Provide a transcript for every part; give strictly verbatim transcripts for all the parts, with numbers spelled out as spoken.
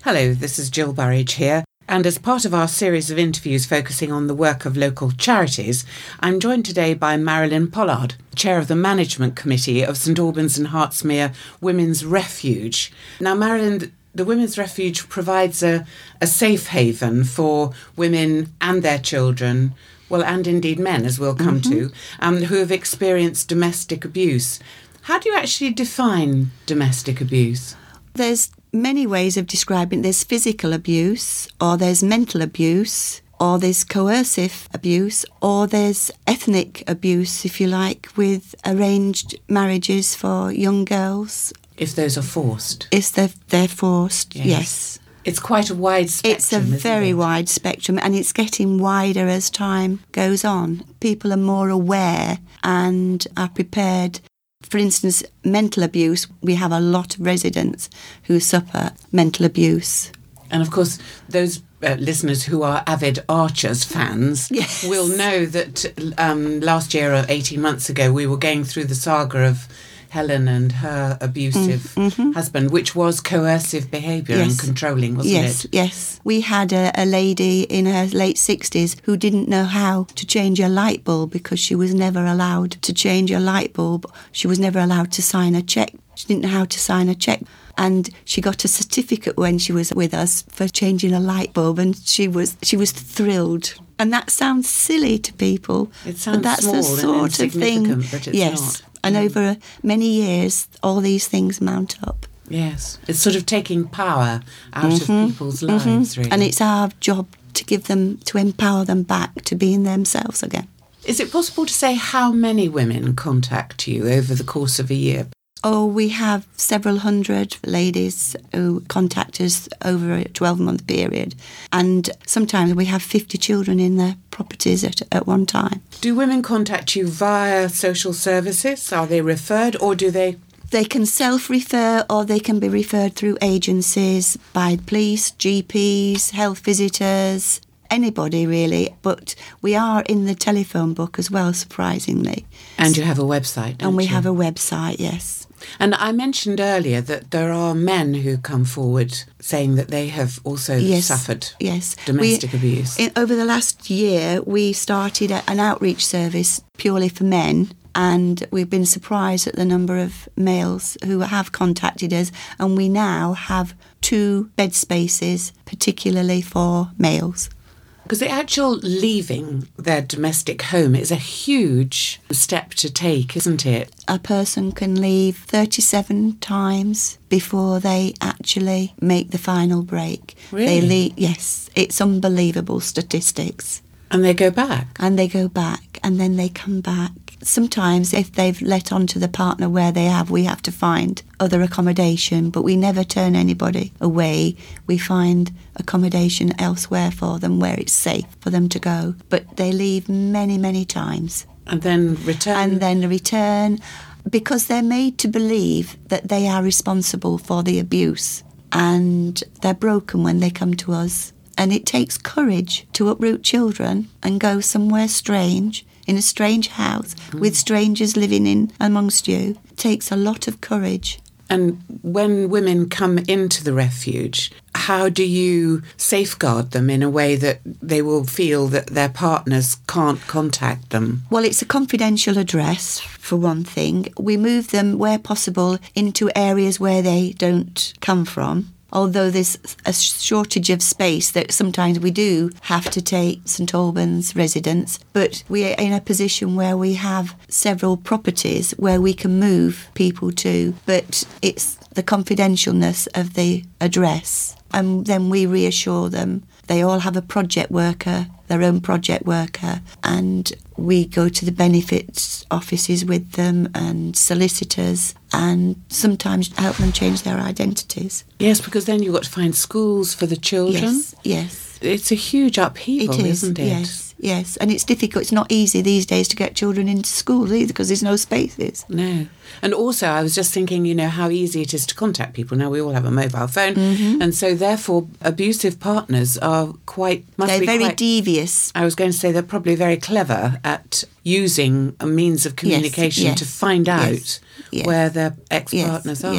Hello, this is Jill Burridge here, and as part of our series of interviews focusing on the work of local charities, I'm joined today by Marilyn Pollard, Chair of the Management Committee of St Albans and Hertsmere Women's Refuge. Now, Marilyn, the Women's Refuge provides a, a safe haven for women and their children, well, and indeed men, as we'll come mm-hmm. to, um, who have experienced domestic abuse. How do you actually define domestic abuse? There's many ways of describing it. There's physical abuse, or there's mental abuse, or there's coercive abuse, or there's ethnic abuse, if you like, with arranged marriages for young girls. If those are forced. If they're, they're forced, yes. yes. It's quite a wide spectrum, It's a very it? wide spectrum, and it's getting wider as time goes on. People are more aware and are prepared. For instance, mental abuse, we have a lot of residents who suffer mental abuse. And of course, those uh, listeners who are avid Archers fans yes. will know that um, last year or eighteen months ago, we were going through the saga of Helen and her abusive mm-hmm. husband, which was coercive behaviour yes. and controlling, wasn't yes, it? Yes, yes. We had a, a lady in her late sixties who didn't know how to change a light bulb because she was never allowed to change a light bulb. She was never allowed to sign a cheque. She didn't know how to sign a cheque. And she got a certificate when she was with us for changing a light bulb, and she was she was thrilled. And that sounds silly to people. It sounds but that's small the sort and of thing. But it's yes. not. And over many years, all these things mount up. Yes. It's sort of taking power out mm-hmm. of people's lives, mm-hmm. really. And it's our job to give them, to empower them back to being themselves again. Is it possible to say how many women contact you over the course of a year? Oh, we have several hundred ladies who contact us over a twelve-month period. And sometimes we have fifty children in their properties at, at one time. Do women contact you via social services? Are they referred, or do they... They can self-refer, or they can be referred through agencies by police, G Ps, health visitors, anybody really. But we are in the telephone book as well, surprisingly. And you have a website, don't And we you? have a website, yes. And I mentioned earlier that there are men who come forward saying that they have also yes, suffered yes. domestic we, abuse. In, over the last year, we started a, an outreach service purely for men, and we've been surprised at the number of males who have contacted us, and we now have two bed spaces, particularly for males. Because the actual leaving their domestic home is a huge step to take, isn't it? A person can leave thirty-seven times before they actually make the final break. Really? They leave, yes, it's unbelievable statistics. And they go back? And they go back, and then they come back. Sometimes if they've let on to the partner where they have, we have to find other accommodation, but we never turn anybody away. We find accommodation elsewhere for them where it's safe for them to go. But they leave many, many times. And then return? And then return, because they're made to believe that they are responsible for the abuse, and they're broken when they come to us. And it takes courage to uproot children and go somewhere strange, in a strange house, mm. with strangers living in amongst you. It takes a lot of courage. And when women come into the refuge, how do you safeguard them in a way that they will feel that their partners can't contact them? Well, it's a confidential address, for one thing. We move them, where possible, into areas where they don't come from. Although there's a shortage of space, that sometimes we do have to take St Albans residents, but we are in a position where we have several properties where we can move people to, but it's the confidentialness of the address. And then we reassure them. They all have a project worker, their own project worker, and we go to the benefits offices with them and solicitors, and sometimes help them change their identities. Yes, because then you've got to find schools for the children. Yes, yes. It's a huge upheaval, it is, isn't it? Yes, yes. And it's difficult. It's not easy these days to get children into school either, because there's no spaces. No. And also, I was just thinking, you know, how easy it is to contact people. Now we all have a mobile phone. Mm-hmm. And so, therefore, abusive partners are quite... Must they're be very quite, devious. I was going to say they're probably very clever at using a means of communication yes, yes, to find out yes, yes, where their ex-partners yes, are. yes.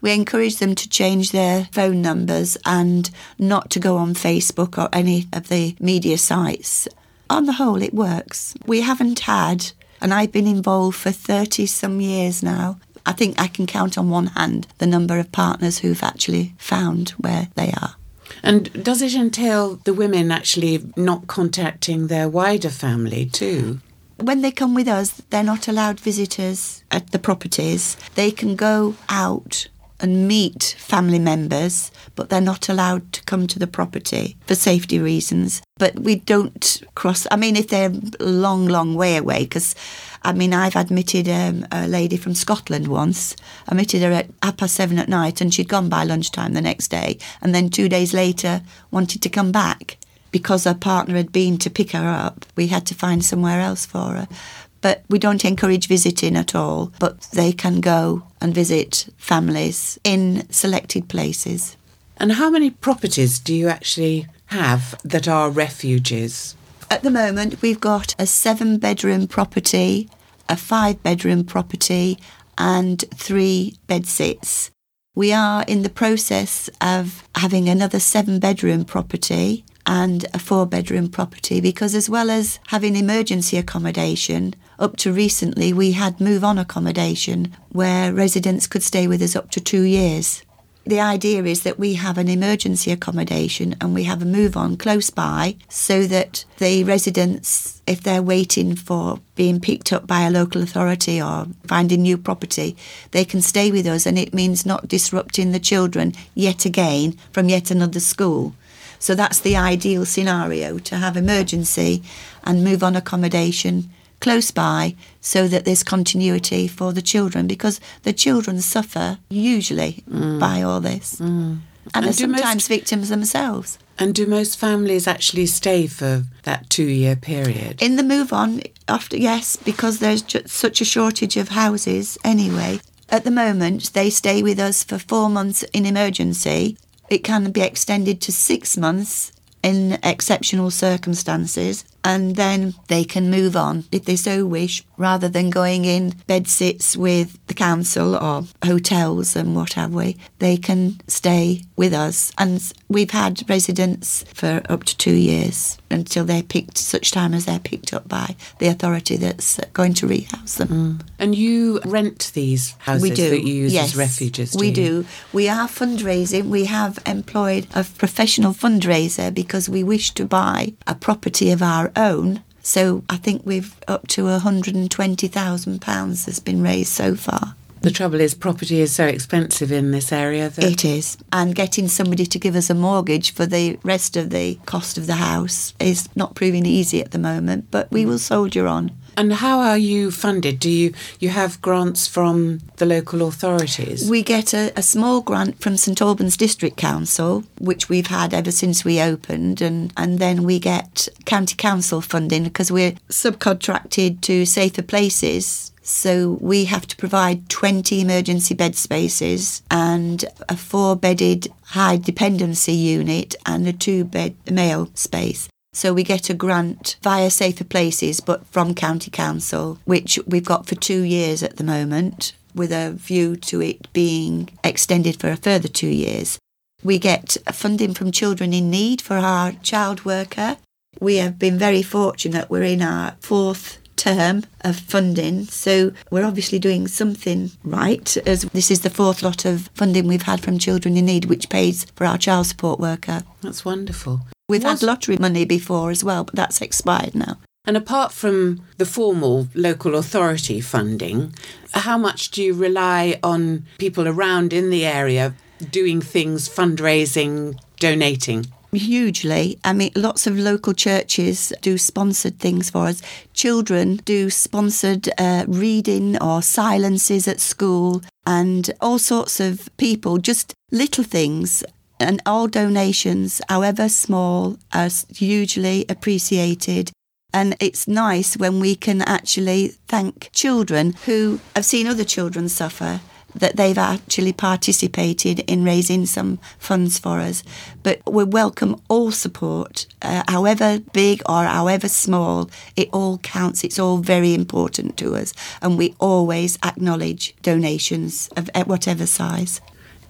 We encourage them to change their phone numbers and not to go on Facebook or any of the media sites. On the whole, it works. We haven't had, and I've been involved for thirty some years now, I think I can count on one hand the number of partners who've actually found where they are. And does it entail the women actually not contacting their wider family too? When they come with us, they're not allowed visitors at the properties. They can go out and meet family members, but they're not allowed to come to the property for safety reasons. But we don't cross, I mean, if they're a long, long way away, because, I mean, I've admitted um, a lady from Scotland once. I admitted her at half past seven at night, and she'd gone by lunchtime the next day, and then two days later wanted to come back. Because her partner had been to pick her up, we had to find somewhere else for her. But we don't encourage visiting at all, but they can go and visit families in selected places. And how many properties do you actually have that are refuges? At the moment, we've got a seven-bedroom property, a five-bedroom property, and three bedsits. We are in the process of having another seven-bedroom property and a four-bedroom property, because as well as having emergency accommodation, up to recently we had move-on accommodation where residents could stay with us up to two years. The idea is that we have an emergency accommodation and we have a move-on close by, so that the residents, if they're waiting for being picked up by a local authority or finding new property, they can stay with us, and it means not disrupting the children yet again from yet another school. So that's the ideal scenario, to have emergency and move-on accommodation close by, so that there's continuity for the children, because the children suffer usually mm. by all this. Mm. And, and are sometimes most, victims themselves. And do most families actually stay for that two-year period? In the move-on, after yes, because there's just such a shortage of houses anyway. At the moment, they stay with us for four months in emergency. It can be extended to six months in exceptional circumstances, and then they can move on if they so wish, rather than going in bedsits with the council or hotels and what have we. They can stay with us, and we've had residents for up to two years until they're picked, such time as they're picked up by the authority that's going to rehouse them. Mm. And you rent these houses we do. that you use yes, as refuges, do we you? do. We are fundraising. We have employed a professional fundraiser because we wish to buy a property of our own. So I think we've up to one hundred twenty thousand pounds that's been raised so far. The trouble is, property is so expensive in this area. That it is. And getting somebody to give us a mortgage for the rest of the cost of the house is not proving easy at the moment, but we will soldier on. And how are you funded? Do you, you have grants from the local authorities? We get a, a small grant from St Albans District Council, which we've had ever since we opened, and, and then we get County Council funding because we're subcontracted to Safer Places. So we have to provide twenty emergency bed spaces and a four-bedded high dependency unit and a two-bed male space. So we get a grant via Safer Places, but from County Council, which we've got for two years at the moment, with a view to it being extended for a further two years. We get funding from Children in Need for our child worker. We have been very fortunate. We're in our fourth term of funding, so we're obviously doing something right, as this is the fourth lot of funding we've had from Children in Need, which pays for our child support worker. That's wonderful. We've Was... had lottery money before as well, but that's expired now. And apart from the formal local authority funding, how much do you rely on people around in the area doing things, fundraising, donating? Hugely. I mean, lots of local churches do sponsored things for us. Children do sponsored uh, reading or silences at school, and all sorts of people, just little things. And all donations, however small, are hugely appreciated. And it's nice when we can actually thank children who have seen other children suffer, that they've actually participated in raising some funds for us. But we welcome all support, uh, however big or however small. It all counts. It's all very important to us. And we always acknowledge donations of whatever size.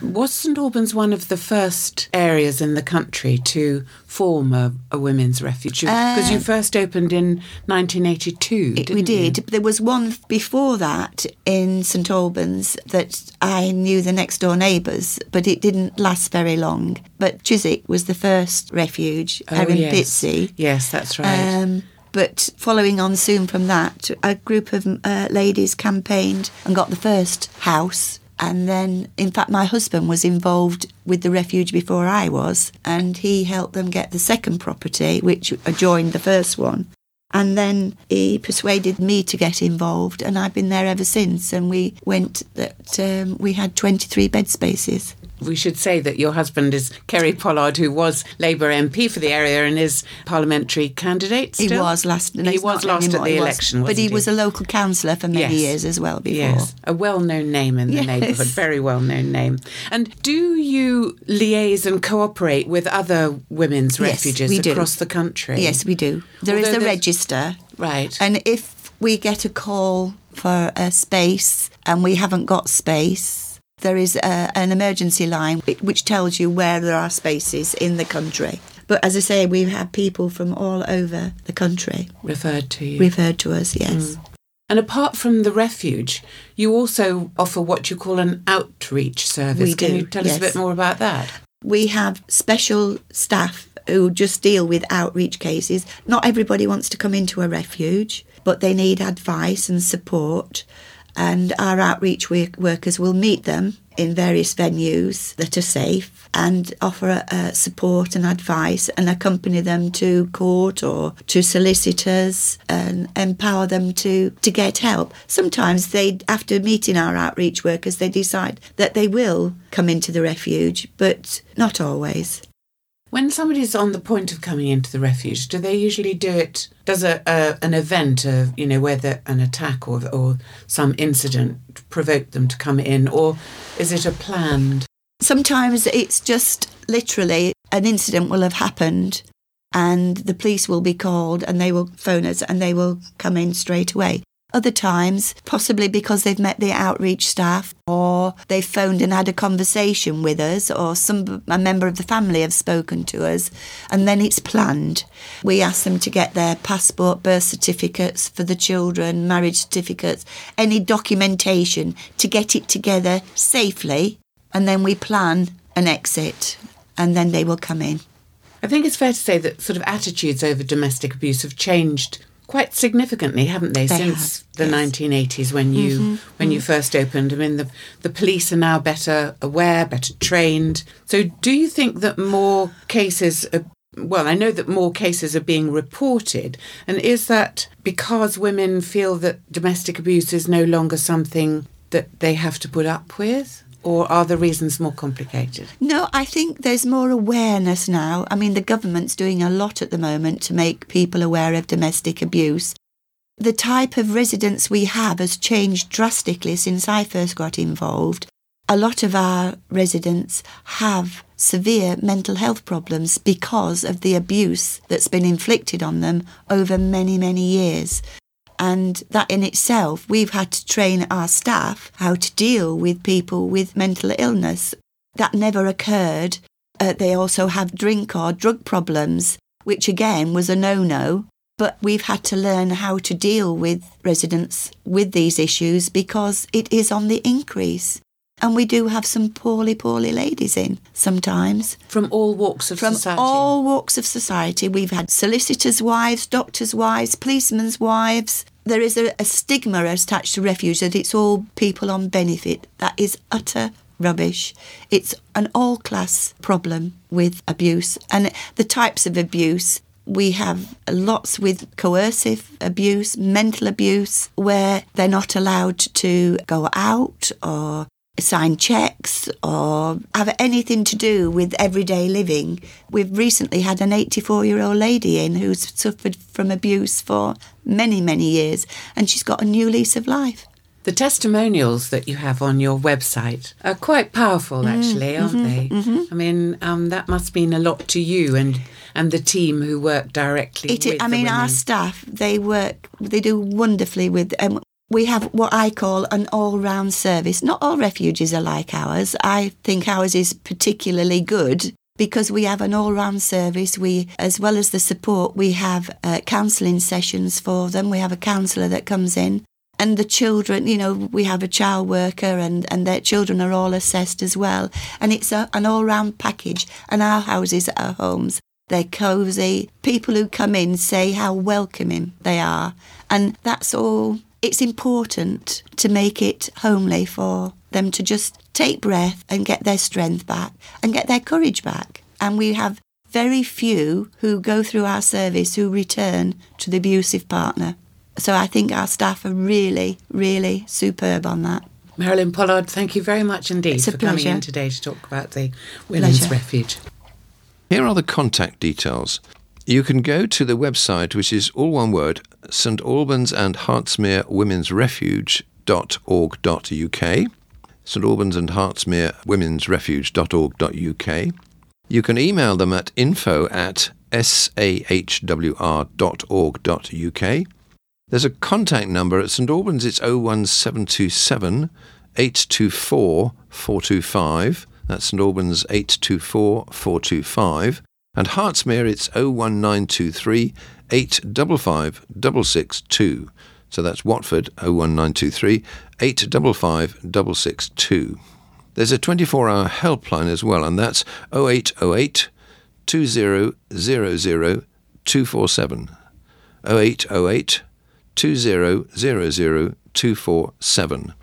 Was St Albans one of the first areas in the country to form a, a women's refuge? Because uh, you first opened in nineteen eighty-two, didn't we did. you? There was one before that in St Albans that I knew the next door neighbours, but it didn't last very long. But Chiswick was the first refuge, oh, Erin yes. Bitsy. Yes, that's right. Um, But following on soon from that, a group of uh, ladies campaigned and got the first house. And then, in fact, my husband was involved with the refuge before I was, and he helped them get the second property, which adjoined the first one. And then he persuaded me to get involved, and I've been there ever since. And we went that um, we had twenty-three bed spaces. We should say that your husband is Kerry Pollard, who was Labour M P for the area and is parliamentary candidate still? He was last. No, he was last anymore. at the he election, was, wasn't but he, he was a local councillor for many yes. years as well before. Yes, a well-known name in the yes. neighbourhood, very well-known name. And do you liaise and cooperate with other women's refuges yes, across do. the country? Yes, we do. There Although is a there's... register. Right. And if we get a call for a space and we haven't got space, there is a, an emergency line which tells you where there are spaces in the country. But as I say, we have people from all over the country. Referred to you. Referred to us, yes. Mm. And apart from the refuge, you also offer what you call an outreach service. We Can do, you tell yes. us a bit more about that? We have special staff who just deal with outreach cases. Not everybody wants to come into a refuge, but they need advice and support. And our outreach work- workers will meet them in various venues that are safe and offer uh, support and advice and accompany them to court or to solicitors and empower them to, to get help. Sometimes they, after meeting our outreach workers, they decide that they will come into the refuge, but not always. When somebody's on the point of coming into the refuge, do they usually do it, does a, a an event, of, you know, whether an attack or or some incident provoke them to come in, or is it a planned? Sometimes it's just literally an incident will have happened and the police will be called and they will phone us and they will come in straight away. Other times, possibly because they've met the outreach staff or they've phoned and had a conversation with us or some a member of the family have spoken to us and then it's planned. We ask them to get their passport, birth certificates for the children, marriage certificates, any documentation to get it together safely and then we plan an exit and then they will come in. I think it's fair to say that sort of attitudes over domestic abuse have changed quite significantly, haven't they, they since have, the yes. nineteen eighties when you mm-hmm, when mm. you first opened? I mean, the the police are now better aware, better trained. So do you think that more cases are, well, I know that more cases are being reported, and is that because women feel that domestic abuse is no longer something that they have to put up with? Or are the reasons more complicated? No, I think there's more awareness now. I mean, the government's doing a lot at the moment to make people aware of domestic abuse. The type of residence we have has changed drastically since I first got involved. A lot of our residents have severe mental health problems because of the abuse that's been inflicted on them over many, many years. And that in itself, we've had to train our staff how to deal with people with mental illness. That never occurred. Uh, they also have drink or drug problems, which again was a no-no. But we've had to learn how to deal with residents with these issues because it is on the increase. And we do have some poorly, poorly ladies in sometimes. From all walks of From society? From all walks of society. We've had solicitors' wives, doctors' wives, policemen's wives. There is a, a stigma attached to refuge that it's all people on benefit. That is utter rubbish. It's an all-class problem with abuse. And the types of abuse, we have lots with coercive abuse, mental abuse, where they're not allowed to go out or sign cheques or have anything to do with everyday living. We've recently had an eighty-four-year-old lady in who's suffered from abuse for many, many years, and she's got a new lease of life. The testimonials that you have on your website are quite powerful, actually, mm, aren't mm-hmm, they? Mm-hmm. I mean, um, that must mean a lot to you and, and the team who work directly it, with I mean, the women. Our staff, they work, they do wonderfully with... Um, we have what I call an all-round service. Not all refuges are like ours. I think ours is particularly good because we have an all-round service. We, as well as the support, we have uh, counselling sessions for them. We have a counsellor that comes in. And the children, you know, we have a child worker and, and their children are all assessed as well. And it's a, an all-round package. And our houses are homes. They're cosy. People who come in say how welcoming they are. And that's all. It's important to make it homely for them to just take breath and get their strength back and get their courage back. And we have very few who go through our service who return to the abusive partner. So I think our staff are really, really superb on that. Marilyn Pollard, thank you very much indeed It's a for pleasure. coming in today to talk about the Women's Pleasure. Refuge. Here are the contact details. You can go to the website, which is all one word, St Albans and Hertsmere Women's Refuge dot org dot U K, St Albans and Hertsmere Women's Refuge dot org dot U K. You can email them at info at s a h w r dot org dot U K. There's a contact number at St Albans, it's oh one seven two seven, eight two four, four two five. That's St Albans eight two four, four two five. And Hertsmere, it's oh one nine two three, eight five five, six six two. So that's Watford, oh one nine two three, eight five five, six six two. There's a twenty-four hour helpline as well, and that's oh eight oh eight, two zero zero zero, two four seven. oh eight oh eight, two zero zero zero, two four seven.